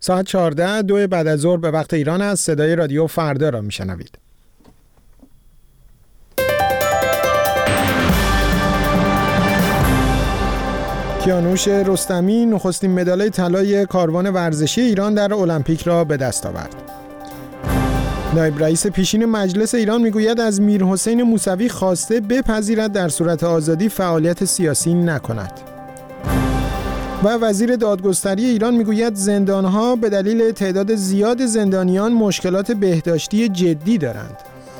ساعت 14 دو بعد از ظهر به وقت ایران است. صدای رادیو فردا را میشنوید. کیانوش رستمی نخستین مدال طلای کاروان ورزشی ایران در المپیک را به دست آورد. نایب رئیس پیشین مجلس ایران میگوید از میرحسین موسوی خواسته بپذیرد در صورت آزادی فعالیت سیاسی نکند. و وزیر دادگستری ایران میگوید زندانها به دلیل تعداد زیاد زندانیان مشکلات بهداشتی جدی دارند.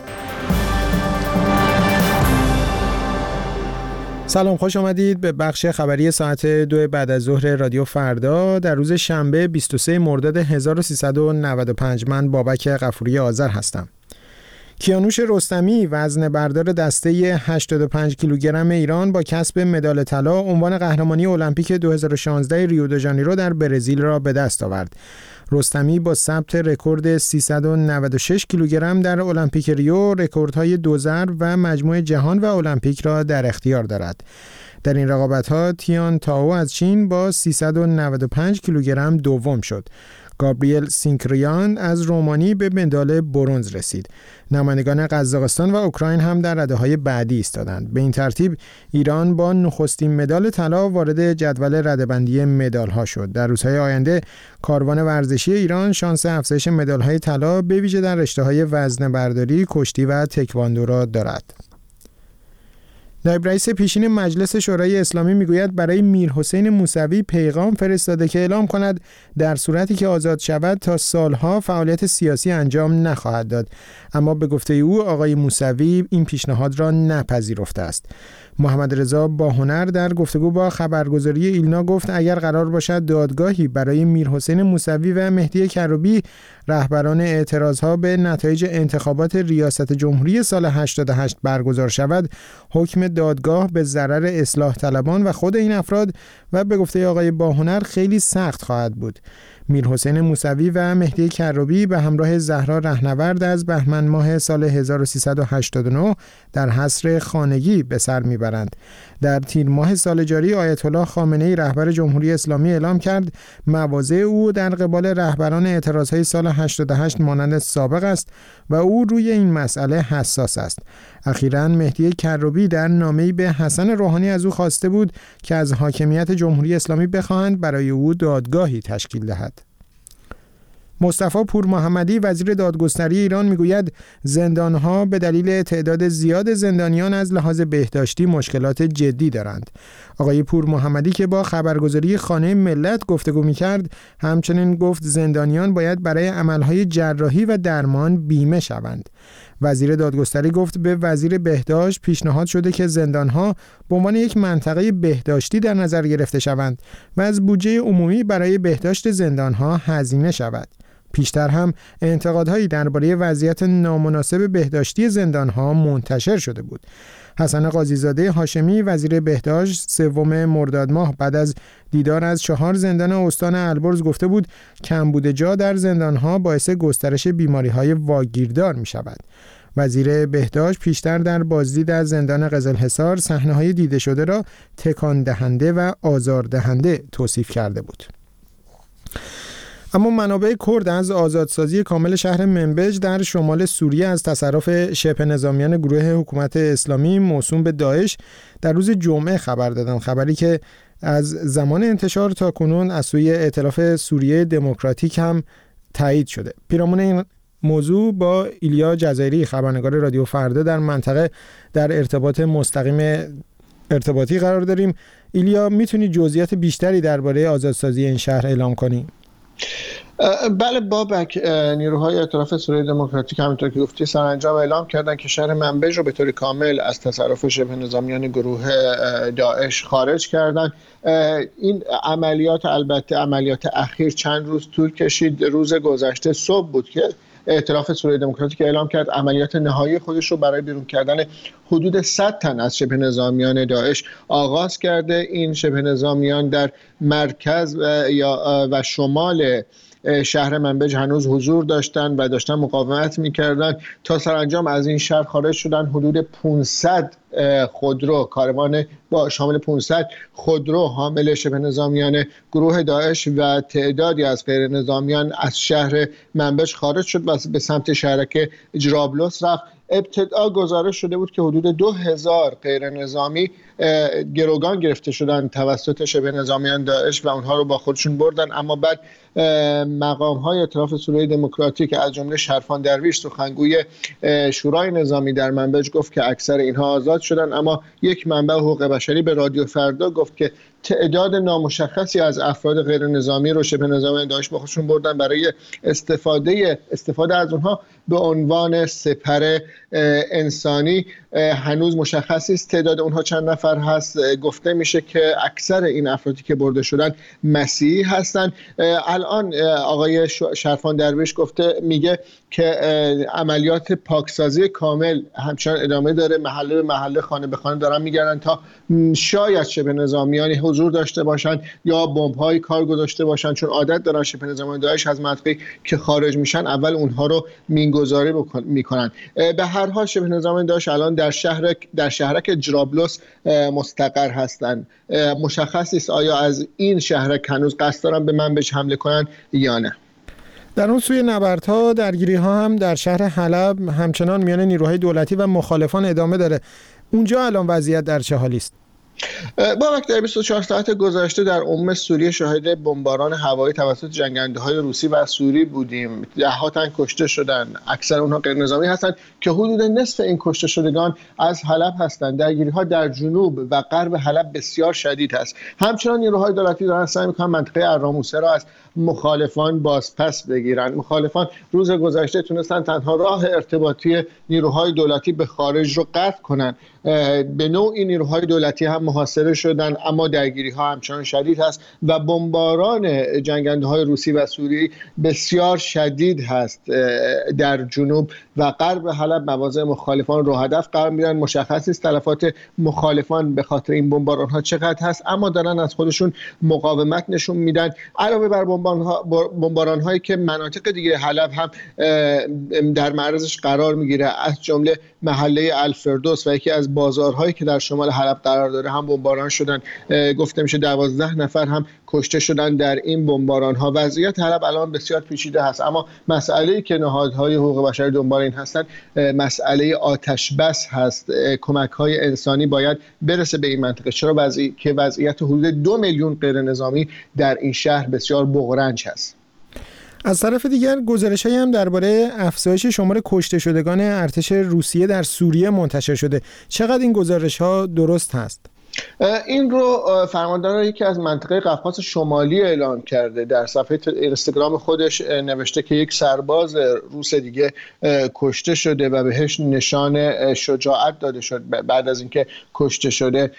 سلام، خوش آمدید به بخش خبری ساعت 2 بعد از ظهر رادیو فردا در روز شنبه 23 مرداد 1395. من بابک غفوری آذر هستم. کیانوش رستمی وزنه بردار دسته 85 کیلوگرم ایران با کسب مدال طلا عنوان قهرمانی المپیک 2016 ریو د ژانیرو در برزیل را به دست آورد. رستمی با ثبت رکورد 396 کیلوگرم در المپیک ریو رکوردهای دو ضرب و مجموع جهان و المپیک را در اختیار دارد. در این رقابت‌ها تیان تائو از چین با 395 کیلوگرم دوم شد. گابریل سینکریان از رومانی به مدال برنز رسید. نمایندگان قزاقستان و اوکراین هم در رده‌های بعدی ایستادند. به این ترتیب ایران با نخستین مدال طلا وارد جدول رده‌بندی مدال‌ها شد. در روزهای آینده کاروان ورزشی ایران شانس افزایش مدال‌های طلا به ویژه در رشته‌های وزنه‌برداری، کشتی و تکواندو را دارد. نایب رئیس پیشین مجلس شورای اسلامی میگوید برای میرحسین موسوی پیغام فرستاده که اعلام کند در صورتی که آزاد شود تا سالها فعالیت سیاسی انجام نخواهد داد، اما به گفته او آقای موسوی این پیشنهاد را نپذیرفته است. محمد رضا باهنر در گفتگو با خبرگزاری ایلنا گفت اگر قرار باشد دادگاهی برای میرحسین موسوی و مهدی کروبی رهبران اعتراضها به نتایج انتخابات ریاست جمهوری سال 88 برگزار شود، حکم دادگاه به ضرر اصلاح طلبان و خود این افراد و به گفته آقای باهنر خیلی سخت خواهد بود. میرحسین موسوی و مهدی کروبی به همراه زهرا رهنورد از بهمن ماه سال 1389 در حصر خانگی به سر میبرند. در تیر ماه سال جاری آیت الله خامنه‌ای رهبر جمهوری اسلامی اعلام کرد مواضع او در قبال رهبران اعتراضهای سال 88 مانند سابق است و او روی این مسئله حساس است. اخیراً مهدی کروبی در نامه‌ای به حسن روحانی از او خواسته بود که از حاکمیت جمهوری اسلامی بخواهند برای او دادگاهی تشکیل دهد. مصطفی پورمحمدی وزیر دادگستری ایران میگوید زندانها به دلیل تعداد زیاد زندانیان از لحاظ بهداشتی مشکلات جدی دارند. آقای پورمحمدی که با خبرگزاری خانه ملت گفتگو میکرد همچنین گفت زندانیان باید برای عملهای جراحی و درمان بیمه شوند. وزیر دادگستری گفت به وزیر بهداشت پیشنهاد شده که زندانها به عنوان یک منطقه بهداشتی در نظر گرفته شوند و از بودجه عمومی برای بهداشت زندانها هزینه شود. پیشتر هم انتقادهایی درباره وضعیت نامناسب بهداشتی زندانها منتشر شده بود. حسن قاضیزاده هاشمی وزیر بهداشت 3 مرداد ماه بعد از دیدار از 4 زندان استان البرز گفته بود کمبود جا در زندانها باعث گسترش بیماری‌های واگیردار می‌شود. وزیر بهداشت پیشتر در بازدید از زندان قزلحصار صحنه‌های دیده شده را تکان دهنده و آزاردهنده توصیف کرده بود. اما منابع کرد از آزادسازی کامل شهر منبج در شمال سوریه از تصرف شبه نظامیان گروه حکومت اسلامی موسوم به داعش در روز جمعه خبر دادند، خبری که از زمان انتشار تا کنون از سوی ائتلاف سوریه دموکراتیک هم تایید شده. پیرامون این موضوع با ایلیا جزایری خبرنگار رادیو فردا در منطقه در ارتباط مستقیم ارتباطی قرار داریم. ایلیا، میتونی جزئیات بیشتری درباره آزادسازی این شهر اعلام کنی؟ بله بابک، نیروهای ائتلاف سوریه دموکراتیک همونطور که گفتی سرانجام اعلام کردن که شهر منبج رو به طور کامل از تصرف شبه نظامیان گروه داعش خارج کردن. این عملیات البته عملیات اخیر چند روز طول کشید. روز گذشته صبح بود که ائتلاف سوریه دموکراتیک اعلام کرد عملیات نهایی خودش رو برای بیرون کردن حدود 100 تن از شبه نظامیان داعش آغاز کرده. این شبه نظامیان در مرکز و شمال شهر منبج هنوز حضور داشتن و داشتن مقاومت میکردن تا سرانجام از این شهر خارج شدن. حدود 500 خودرو، کاروان با شامل 500 خودرو حامل شبه نظامیان گروه داعش و تعدادی از غیر نظامیان از شهر منبج خارج شد و به سمت شهرک جرابلس رفت. ابتدا گزارش شده بود که حدود 2000 غیر نظامی گروگان گرفته شدن توسط شبه نظامیان داعش و اونها رو با خودشون بردن، اما بعد مقام‌های ائتلاف سوریه دموکراتیک از جمله شرفان درویش سخنگوی شورای نظامی در منبج گفت که اکثر اینها آزاد شدن، اما یک منبع حقوق بشری به رادیو فردا گفت که تعداد نامشخصی از افراد غیر نظامی رو شبه نظامیان داعش با خودشون بردن برای استفاده از اونها به عنوان سپر انسانی. هنوز مشخص نیست تعداد اونها چند نفر هست. گفته میشه که اکثر این افرادی که برده شدن مسیحی هستن. الان آقای شرفان درویش میگه که عملیات پاکسازی کامل همچنان ادامه داره، محله به محله، خانه به خانه دارن میگردن تا شاید شبه نظامیانی حضور داشته باشن یا بمب‌های کار گذاشته باشن، چون عادت دارن شبه نظامیان داعش از منطقه که خارج میشن اول اونها رو مینگذاری میکنن. به هر حال شبه نظامیان داعش الان در شهرک جرابلس مستقر هستن. مشخص نیست آیا از این شهرک هنوز قصد دارن به منبج حمله کنن یا نه. در اون سوی نبردها درگیری‌ها هم در شهر حلب همچنان میان نیروهای دولتی و مخالفان ادامه داره. اونجا الان وضعیت در چه حالی است؟ بابک، در 24 ساعت گذشته در سوریه شاهد بمباران هوایی توسط جنگنده‌های روسی و سوری بودیم. ده‌ها تن کشته شدن، اکثر اونها غیر نظامی هستند که حدود نصف این کشته شدگان از حلب هستند. درگیری‌ها در جنوب و غرب حلب بسیار شدید است. همچنان نیروهای دولتی دارن سعی می‌کنن منطقه الراموسه را از مخالفان بازپس بگیرن. مخالفان روز گذشته تونستن تنها راه ارتباطی نیروهای دولتی به خارج رو قطع کنن. به نوعی نیروهای دولتی هم محاصره شدن، اما درگیری‌ها همچنان شدید هست و بمباران جنگنده‌های روسی و سوری بسیار شدید هست. در جنوب و غرب حلب مواضع مخالفان رو هدف قرار میدن. مشخص نیست تلفات مخالفان به خاطر این بمباران‌ها چقدر هست، اما دارن از خودشون مقاومت نشون میدن. علاوه بر بمباران‌هایی که مناطق دیگه حلب هم در معرضش قرار میگیره، از جمله محله الفردوس و یکی از بازارهایی که در شمال حلب قرار داره هم بمباران شدن. گفته میشه 12 نفر هم کشته شدن در این بمباران‌ها. وضعیت حلب الان بسیار پیچیده هست، اما مسئله‌ای که نهادهای حقوق بشر دنبال این هستن مسئله آتش بس هست. کمک‌های انسانی باید برسه به این منطقه، چرا که وضعیت حدود 2 میلیون غیر نظامی در این شهر بسیار بغرنج هست. از طرف دیگر گزارش‌هایی هم درباره افزایش شمار کشته شدگان ارتش روسیه در سوریه منتشر شده. چقدر این گزارش‌ها درست هست؟ این رو فرماندار یکی از منطقه قفقاز شمالی اعلام کرده. در صفحه اینستاگرام خودش نوشته که یک سرباز روس دیگه کشته شده و بهش نشان شجاعت داده شد بعد از اینکه کشته شده.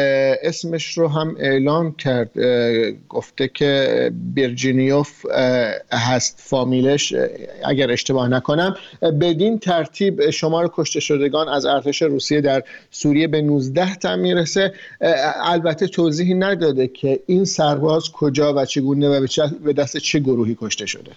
اسمش رو هم اعلام کرد، گفته که بیرجینیوف هست فامیلش اگر اشتباه نکنم. بدین ترتیب شمار کشته شدگان از ارتش روسیه در سوریه به 19 تا میرسه. البته توضیحی نداده که این سرباز کجا و چگونه و به دست چه گروهی کشته شده.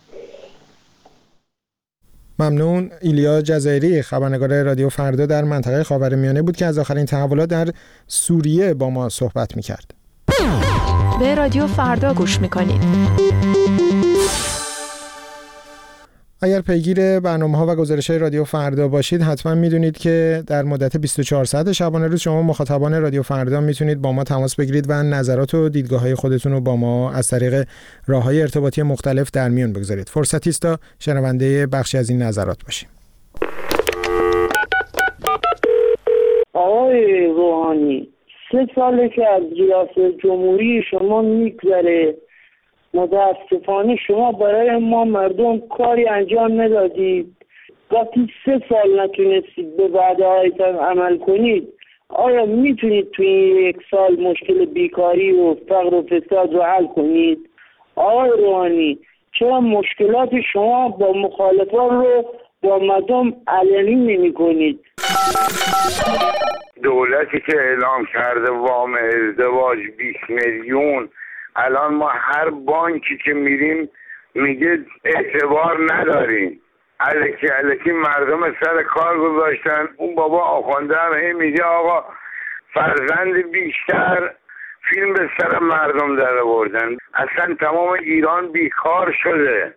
ممنون. ایلیا جزایری، خبرنگار رادیو فردا در منطقه خاورمیانه بود که از آخرین تحولات در سوریه با ما صحبت می‌کرد. به رادیو فردا گوش می‌کنید. اگر پیگیر برنامه‌ها و گزارش‌های رادیو فردا باشید حتما می‌دونید که در مدت 24 ساعت شبانه روز شما مخاطبان رادیو فردا می‌تونید با ما تماس بگیرید و نظرات و دیدگاه‌های خودتون رو با ما از طریق راه‌های ارتباطی مختلف در میون بگذارید. فرصتی است تا شنونده بخشی از این نظرات باشیم. آقای روحانی، 3 ساله که از ریاست جمهوری شما میگذره، متاسفانه شما برای ما مردم کاری انجام ندادید. وقتی 3 سال نتونستید به وعده‌هایتان عمل کنید، آیا میتونید توی این 1 سال مشکل بیکاری و فقر و فساد رو حل کنید؟ آقای روحانی، چرا مشکلات شما با مخالفان رو با مردم علنی نمی کنید؟ دولتی که اعلام کرده وام ازدواج 20 میلیون، الان ما هر بانکی که میریم میگه اعتبار نداریم، الکی مردم سر کار گذاشتن. اون بابا آخونده هم میگه آقا فرزند بیشتر فیلم به سر مردم در آوردن، اصلا تمام ایران بیکار شده.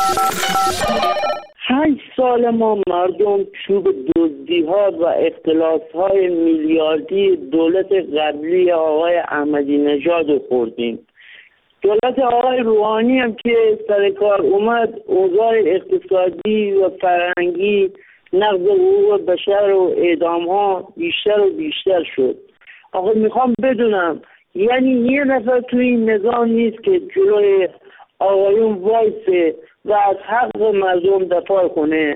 5 سال ما مردم چوب دزدی ها و اختلاس های میلیاردی دولت قبلی آقای احمدی نژاد رو خوردیم. دولت آقای روحانی هم که سر کار اومد، اوضاع اقتصادی و فرهنگی، نقض حقوق بشر و اعدام ها بیشتر و بیشتر شد. آقا میخوام بدونم یعنی یه نفر توی این نظام نیست که جلوی آقایون وایسه و از حق مردم دفاع کنه؟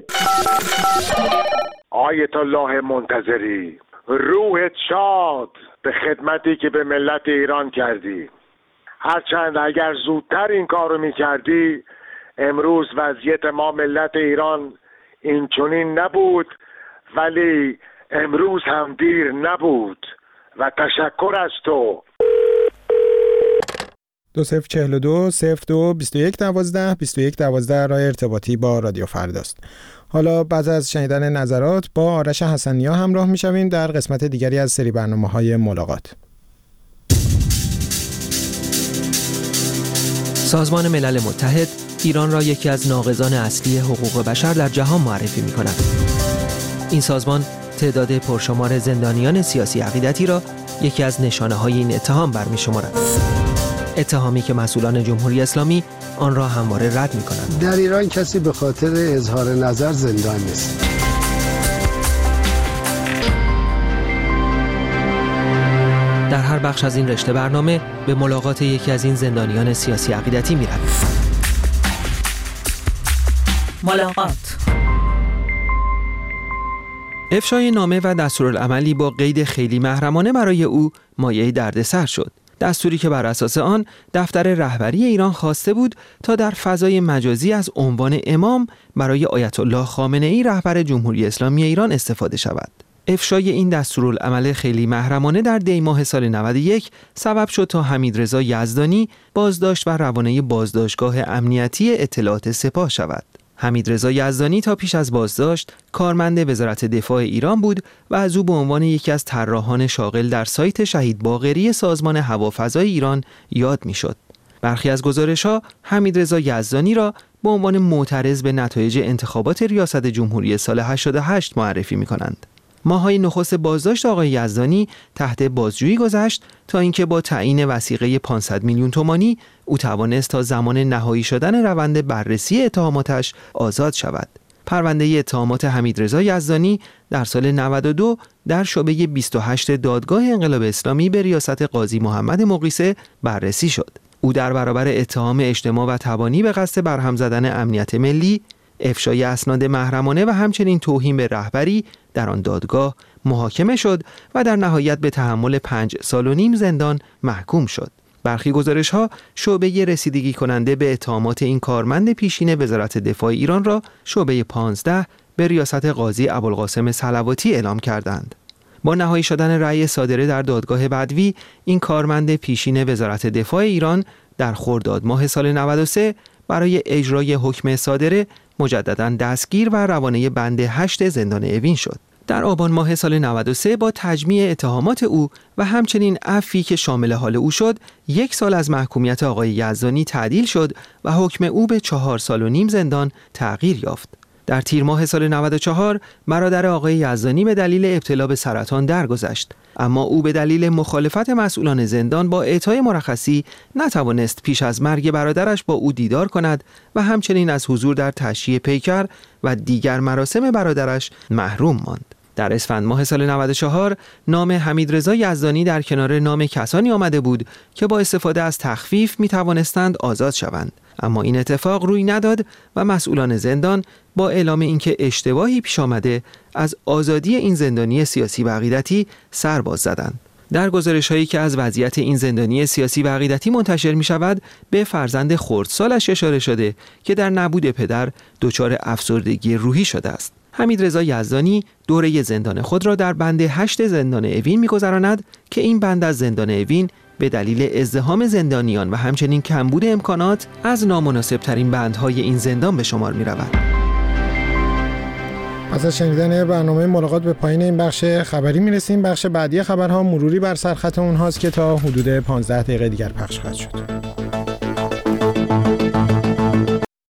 آیت الله منتظری، روحت شاد به خدمتی که به ملت ایران کردی. هرچند اگر زودتر این کارو میکردی امروز وضعیت ما ملت ایران این چنین نبود، ولی امروز هم دیر نبود و تشکر از تو. 2042 02 21 12 21 12 راه ارتباطی با رادیو فرداست. حالا بعد از شنیدن نظرات با آرش حسنیا همراه میشویم در قسمت دیگری از سری برنامه‌های ملاقات. سازمان ملل متحد ایران را یکی از ناقضان اصلی حقوق بشر در جهان معرفی می‌کند. این سازمان تعداد پرشمار زندانیان سیاسی عقیدتی را یکی از نشانه‌های این اتهام برمی‌شمارد. اتهامی که مسئولان جمهوری اسلامی آن را همواره رد می‌کنند. در ایران کسی به خاطر اظهار نظر زندان نیست. در هر بخش از این رشته برنامه به ملاقات یکی از این زندانیان سیاسی عقیدتی می‌رویم. ملاقات. افشای نامه و دستورالعملی با قید خیلی محرمانه برای او مایه دردسر شد. دستوری که بر اساس آن دفتر رهبری ایران خواسته بود تا در فضای مجازی از عنوان امام برای آیت الله خامنه‌ای رهبر جمهوری اسلامی ایران استفاده شود. افشای این دستورالعمل خیلی محرمانه در دی ماه سال 91 سبب شد تا حمیدرضا یزدانی بازداشت و روانه بازداشتگاه امنیتی اطلاعات سپاه شود. حمیدرضا یزدانی تا پیش از بازداشت کارمند وزارت دفاع ایران بود و از او به عنوان یکی از طراحان شاغل در سایت شهید باقری سازمان هوافضای ایران یاد میشد. برخی از گزارش‌ها حمیدرضا یزدانی را به عنوان معترض به نتایج انتخابات ریاست جمهوری سال 88 معرفی می‌کنند. ماه‌های نخست بازداشت آقای یزدانی تحت بازجویی گذشت تا اینکه با تعیین وثیقه 500 میلیون تومانی او توانست تا زمان نهایی شدن روند بررسی اتهاماتش آزاد شود. پرونده اتهامات حمیدرضا یزدانی در سال 92 در شعبه 28 دادگاه انقلاب اسلامی به ریاست قاضی محمد مقیسه بررسی شد. او در برابر اتهام اجتماع و تبانی به قصد برهم زدن امنیت ملی، افشای اسناد محرمانه و همچنین توهین به رهبری در آن دادگاه محاکمه شد و در نهایت به تحمل 5 سال و نیم زندان محکوم شد. برخی گزارش‌ها شعبه رسیدگی کننده به اتهامات این کارمند پیشین وزارت دفاع ایران را شعبه 15 به ریاست قاضی ابوالقاسم صلواتی اعلام کردند. با نهایی شدن رأی صادره در دادگاه بدوی، این کارمند پیشین وزارت دفاع ایران در خرداد ماه سال 93 برای اجرای حکم صادره مجدداً دستگیر و روانه بند 8 زندان اوین شد. در آبان ماه سال 93 با تجمیع اتهامات او و همچنین عفوی که شامل حال او شد، 1 سال از محکومیت آقای یزدانی تعدیل شد و حکم او به 4 سال و نیم زندان تغییر یافت. در تیر ماه سال 94 برادر آقای یزدانی به دلیل ابتلا به سرطان درگذشت، اما او به دلیل مخالفت مسئولان زندان با اعطای مرخصی نتوانست پیش از مرگ برادرش با او دیدار کند و همچنین از حضور در تشییع پیکر و دیگر مراسم برادرش محروم ماند. در اسفند ماه سال 94 نام حمیدرضا یزدانی در کنار نام کسانی آمده بود که با استفاده از تخفیف می توانستند آزاد شوند، اما این اتفاق روی نداد و مسئولان زندان با اعلام اینکه اشتباهی پیش آمده از آزادی این زندانی سیاسی و عقیدتی سر باز زدند. در گزارش‌هایی که از وضعیت این زندانی سیاسی و عقیدتی منتشر می‌شود، به فرزند خردسالش اشاره شده که در نبود پدر دچار افسردگی روحی شده است. حمیدرضا یزدانی دوره زندان خود را در بند 8 زندان اوین می‌گذراند که این بند از زندان اوین به دلیل ازدحام زندانیان و همچنین کمبود امکانات از نامناسب ترین بندهای این زندان به شمار می رود. پس از شنیدن برنامه ملاقات به پایین این بخش خبری می رسیم. بخش بعدی خبرها مروری بر سرخط اونهاست که تا حدود 15 دقیقه دیگر پخش خواهد شد.